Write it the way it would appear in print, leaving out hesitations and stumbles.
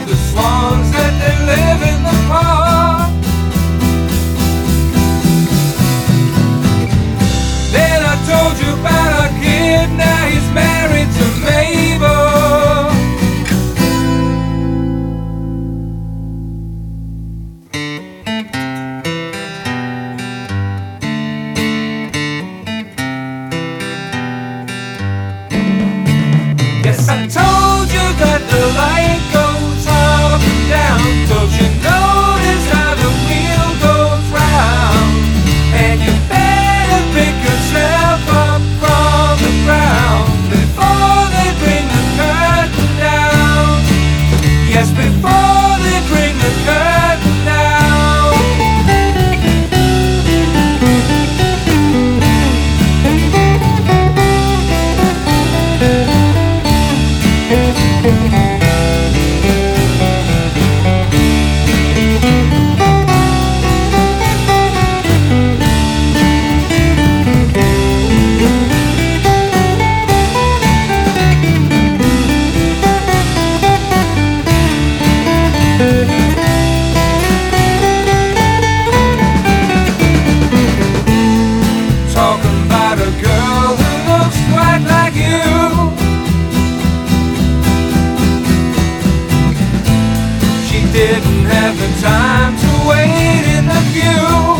the swans that they live in the park. Then I told you about our kid, now he's married to Mabel. Yes, I told you that the light goes up and down. Don't you notice how the wheel goes round? And you better pick yourself up from the ground before they bring the curtain down. Yes, before they bring the curtain down. Talking about a girl who looks quite like you. She didn't have the time to wait in the queue.